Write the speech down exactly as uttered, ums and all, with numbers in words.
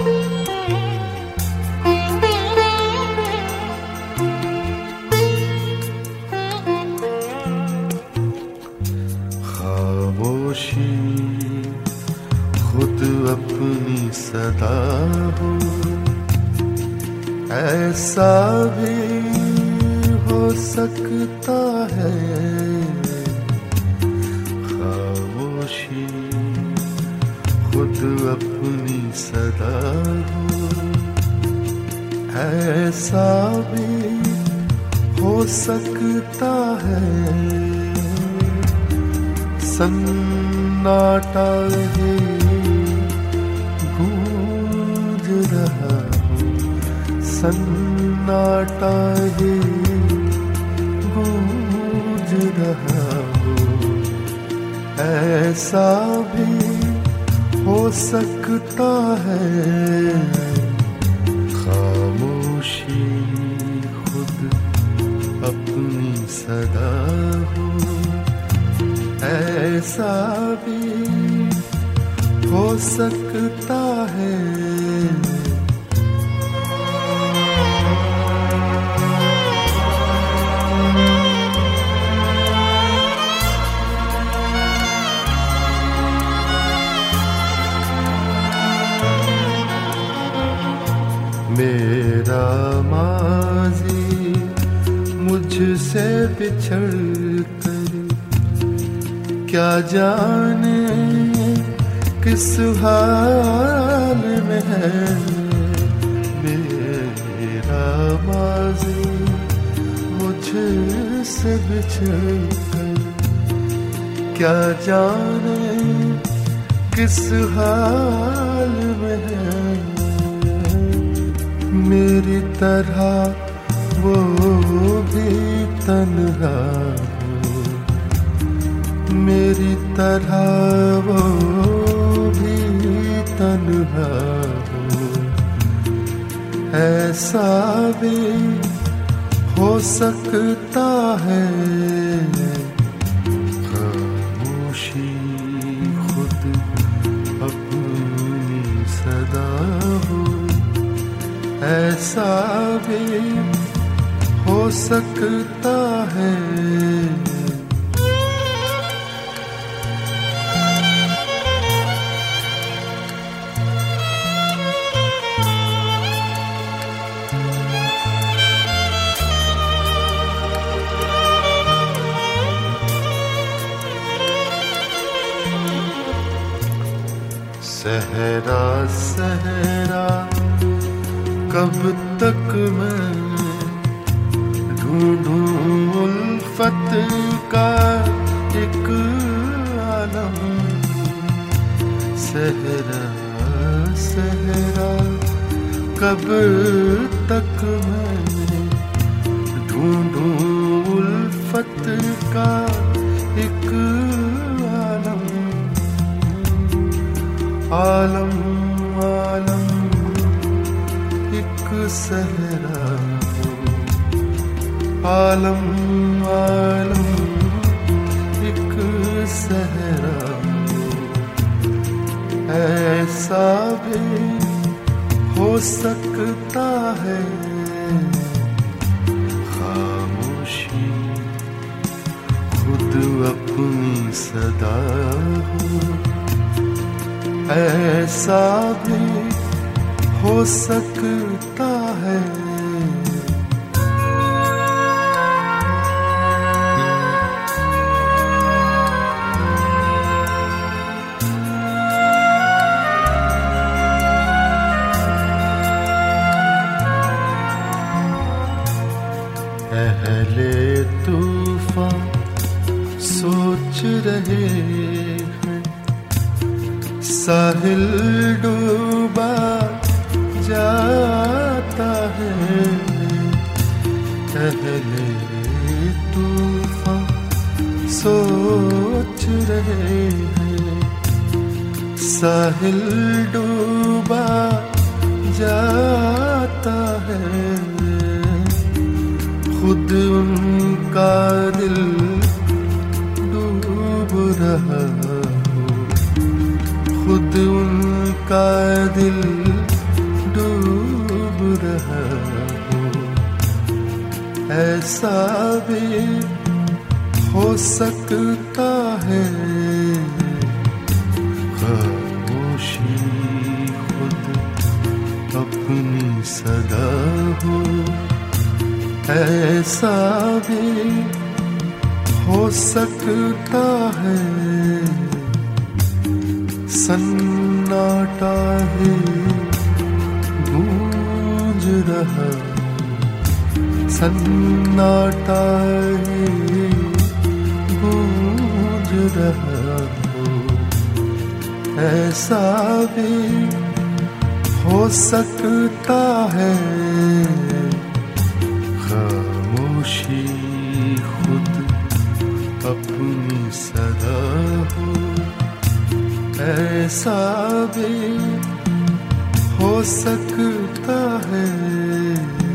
खामोशी खुद अपनी सदा हो, ऐसा भी हो सकता है। खामोशी खुद अपनी सदा हो, ऐसा भी हो सकता है। सन्नाटा है गूंज रहा हो, सन्नाटा है गूंज रहा हो, ऐसा भी हो सकता है। खामोशी खुद अपनी सदा हो, ऐसा भी हो सकता है। मेरा माज़ी मुझसे बिछड़ कर क्या जाने किस हाल में है। मेरा माज़ी मुझसे बिछड़ कर क्या जाने किस हाल में है। मेरी तरह वो भी तन्हा हो, मेरी तरह वो भी तन्हा हो, ऐसा भी हो सकता है। खामोशी खुद अपनी सदा हो, ऐसा भी हो सकता है। सहरा सहरा कब तक मैं ढूंढूं उल्फत का एक आलम। सहरा सहरा कब तक मैं ढूंढूं उल्फत का एक आलम। आलम आलम एक सहरा हो, आलम आलम एक सहरा हो, ऐसा भी हो सकता है। खामोशी खुद अपनी सदा हो, ऐसा भी हो सकता है। अहले तूफान सोच रहे हैं, साहिल डूबा जाता है। अहले तूफान सोच रहे हैं, साहिल डूबा जाता है। खुद उनका दिल डूब रहा हो, खुद उनका दिल रहा हो, ऐसा भी हो सकता है खामोशी खुद अपनी सदा हो, ऐसा भी हो सकता है सन्नाटा है गूंज रहा, सन्नाटा है गूंज रहा हो, ऐसा भी हो सकता है खामोशी खुद अपनी सदा हो, ऐसा भी हो सकता है